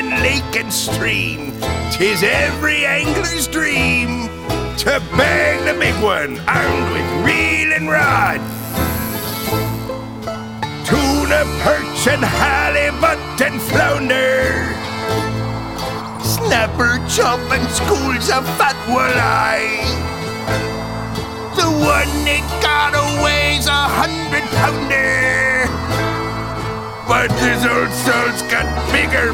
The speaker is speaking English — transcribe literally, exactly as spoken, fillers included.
and lake and stream. 'Tis every angler's dream to bag the big one, armed with reel and rod. Tuna, perch, and halibut and flounder, snapper, chub, and schools of fat walleye. The one that got away's a hundred pounder, but this old soul's got bigger